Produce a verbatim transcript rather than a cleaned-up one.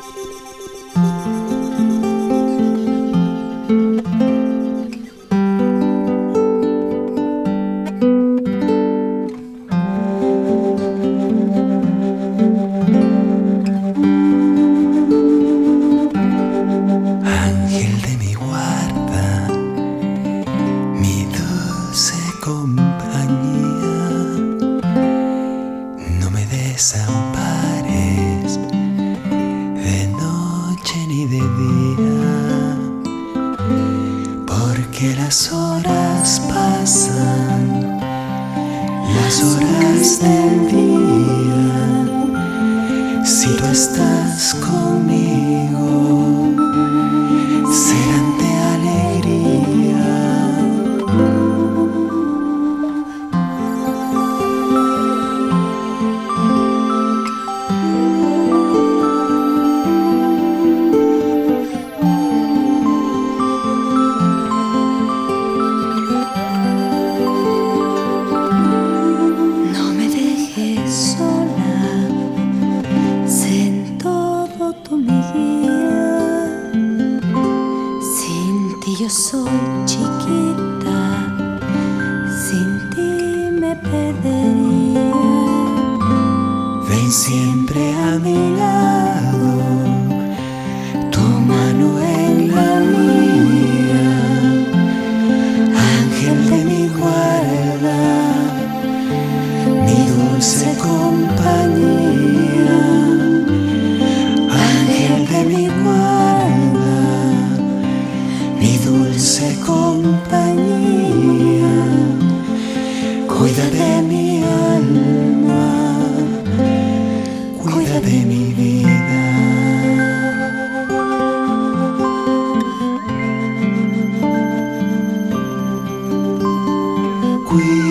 Ángel de mi guarda, mi dulce compañía, no me desampares de noche ni de día, porque las horas pasan, las horas del día. Si tú estás conmigo, serán de alegría. No me dejes sola, sé en todo tú mi guía. Sin ti yo soy chiquita, sin ti me perdería. Ven siempre a mi lado, tu mano en la mía. Ángel de mi guarda, mi dulce compañía. Ángel de mi guarda, mi dulce compañía. Cuida de mi alma, cuida de mi vida. Cuida